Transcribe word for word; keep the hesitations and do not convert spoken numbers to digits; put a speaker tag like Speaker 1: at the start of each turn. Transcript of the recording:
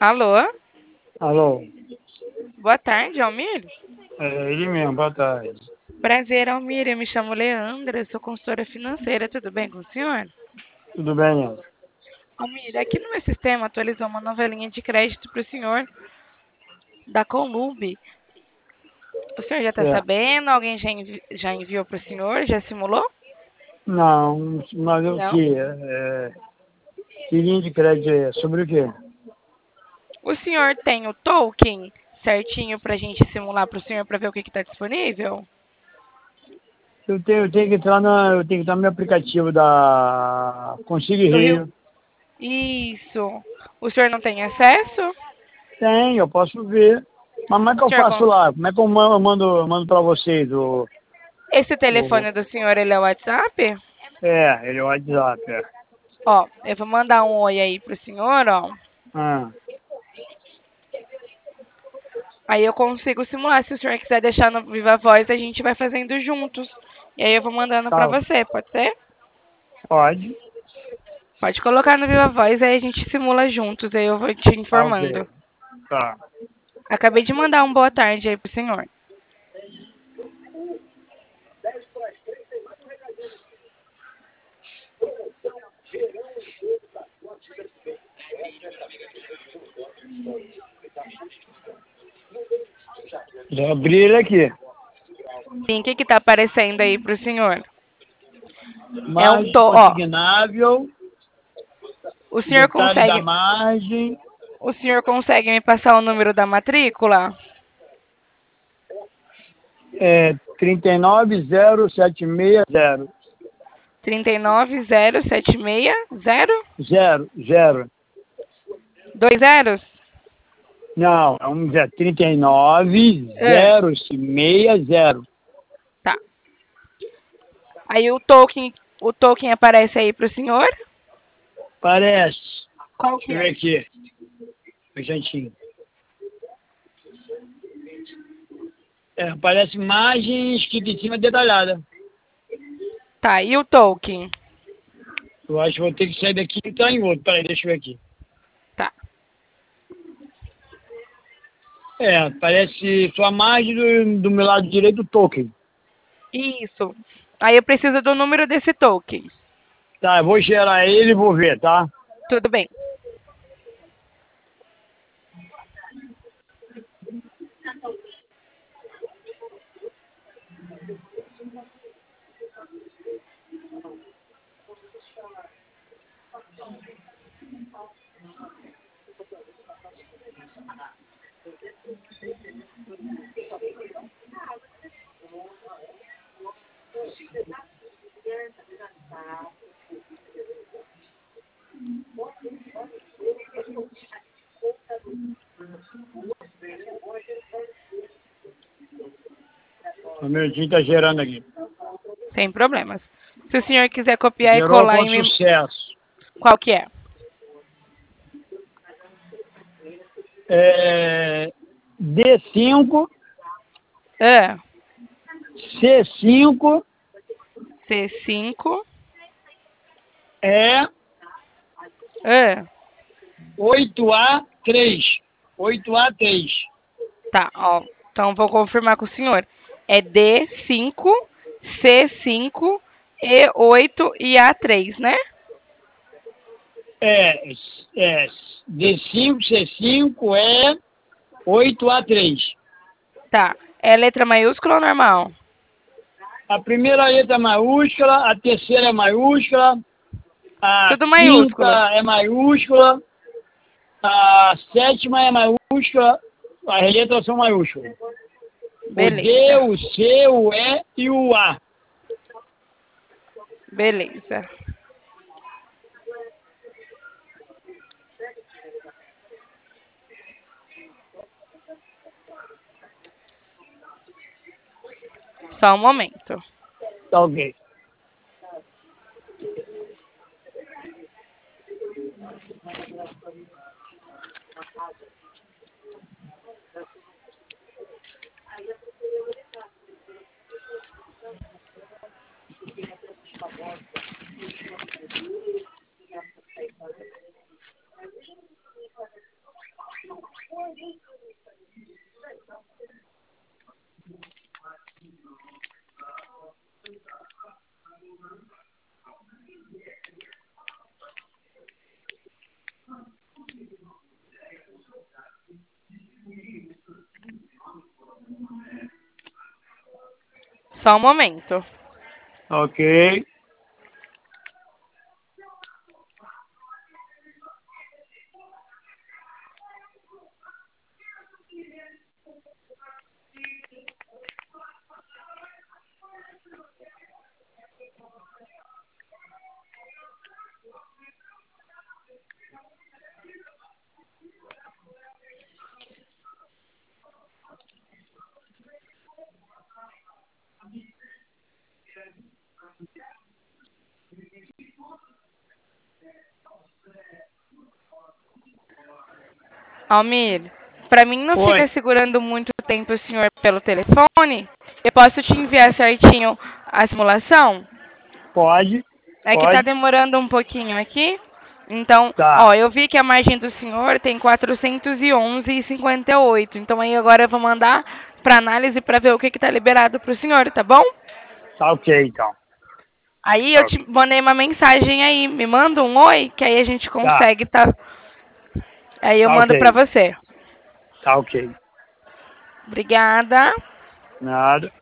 Speaker 1: Alô?
Speaker 2: Alô?
Speaker 1: Boa tarde, Almir.
Speaker 2: É ele mesmo, boa tarde.
Speaker 1: Prazer, Almir. Eu me chamo Leandra, eu sou consultora financeira. Tudo bem com o senhor?
Speaker 2: Tudo bem, Leandro?
Speaker 1: Almir, aqui no meu sistema atualizou uma nova linha de crédito para o senhor da Colube. O senhor já está
Speaker 2: Certo.
Speaker 1: sabendo? Alguém já, envi já enviou para o senhor? Já simulou?
Speaker 2: Não, mas o
Speaker 1: Não.
Speaker 2: que? É, que linha de crédito é? Sobre o quê?
Speaker 1: O senhor tem o token certinho para a gente simular para o senhor para ver o que está disponível?
Speaker 2: Eu tenho, eu tenho que entrar na, eu tenho que entrar no meu aplicativo da Consigue
Speaker 1: Do Rio?
Speaker 2: Rio.
Speaker 1: Isso. O senhor não tem acesso?
Speaker 2: Tem, eu posso ver. Mas como é que
Speaker 1: O
Speaker 2: eu
Speaker 1: senhor
Speaker 2: faço
Speaker 1: con-
Speaker 2: lá? Como é que eu mando, eu mando, eu mando pra vocês? O,
Speaker 1: Esse
Speaker 2: o,
Speaker 1: telefone do senhor, ele é o WhatsApp?
Speaker 2: é, ele é o WhatsApp, é.
Speaker 1: Ó, eu vou mandar um oi aí pro senhor, ó.
Speaker 2: Ah,
Speaker 1: Aí eu consigo simular. Se o senhor quiser deixar no Viva Voz, a gente vai fazendo juntos. E aí eu vou mandando pra
Speaker 2: tá,
Speaker 1: você, pode ser?
Speaker 2: pode.
Speaker 1: Pode colocar no Viva Voz, aí a gente simula juntos, aí eu vou te
Speaker 2: Tá, ok.
Speaker 1: informando.
Speaker 2: Tá.
Speaker 1: Acabei de mandar um boa tarde aí pro senhor.
Speaker 2: Já abri ele aqui.
Speaker 1: Sim, o que que tá aparecendo aí pro senhor? É um
Speaker 2: Margem
Speaker 1: to, ó.
Speaker 2: consignável,
Speaker 1: O senhor
Speaker 2: detalhe da
Speaker 1: consegue,
Speaker 2: margem,
Speaker 1: o senhor consegue me passar o número da matrícula?
Speaker 2: é trinta e nove zero sete seis zero.
Speaker 1: trinta e nove zero sete seis zero?
Speaker 2: Zero, zero.
Speaker 1: Dois zeros?
Speaker 2: Não, é um zero. trinta e nove
Speaker 1: É,
Speaker 2: zero seis zero.
Speaker 1: tá. Aí o token, o token aparece aí pro senhor?
Speaker 2: Parece.
Speaker 1: Qual
Speaker 2: Deixa
Speaker 1: que
Speaker 2: eu
Speaker 1: é?
Speaker 2: ver aqui. Um jantinho. É, parece imagem escrita em cima detalhada.
Speaker 1: Tá, e o token?
Speaker 2: Eu acho que vou ter que sair daqui e entrar em outro. Peraí, deixa eu ver aqui.
Speaker 1: Tá.
Speaker 2: É, parece sua margem do, do meu lado direito, token.
Speaker 1: Isso. Aí eu preciso do número desse token.
Speaker 2: Tá, eu vou gerar ele e vou ver, tá?
Speaker 1: Tudo bem.
Speaker 2: O minutinho tá gerando aqui.
Speaker 1: Sem problemas. Se o senhor quiser copiar e
Speaker 2: Gerou
Speaker 1: colar
Speaker 2: com
Speaker 1: em mim,
Speaker 2: sucesso.
Speaker 1: qual que é?
Speaker 2: É, D cinco,
Speaker 1: Ah,
Speaker 2: C cinco,
Speaker 1: C cinco.
Speaker 2: E
Speaker 1: Ah,
Speaker 2: oito A três. oito A três.
Speaker 1: tá, ó. Então vou confirmar com o senhor. É D cinco, C cinco, E oito e A três, né?
Speaker 2: É, é D cinco, C cinco, E oito A três.
Speaker 1: Tá. É letra maiúscula ou normal?
Speaker 2: A primeira letra é maiúscula, a terceira é maiúscula, a
Speaker 1: Tudo
Speaker 2: quinta
Speaker 1: maiúsculo.
Speaker 2: é maiúscula, a sétima é maiúscula, as letras são maiúsculas. O D,
Speaker 1: Beleza.
Speaker 2: o C, o E e o A.
Speaker 1: Beleza. Só um momento.
Speaker 2: Tá ok.
Speaker 1: Só um momento.
Speaker 2: Ok.
Speaker 1: Almir, para mim não
Speaker 2: Oi.
Speaker 1: fica segurando muito tempo o senhor pelo telefone, eu posso te enviar certinho a simulação?
Speaker 2: Pode.
Speaker 1: É que tá
Speaker 2: Pode.
Speaker 1: demorando um pouquinho aqui. Então,
Speaker 2: Tá.
Speaker 1: ó, eu vi que a margem do senhor tem quatrocentos e onze vírgula cinquenta e oito. Então aí agora eu vou mandar para análise para ver o que que tá liberado pro senhor, tá bom?
Speaker 2: Tá ok, então.
Speaker 1: Aí eu
Speaker 2: Tá
Speaker 1: te
Speaker 2: ok.
Speaker 1: mandei uma mensagem aí, me manda um oi, que aí a gente
Speaker 2: Tá.
Speaker 1: consegue, tá? Aí eu
Speaker 2: Tá
Speaker 1: mando para
Speaker 2: ok.
Speaker 1: você.
Speaker 2: Tá ok.
Speaker 1: Obrigada.
Speaker 2: Nada.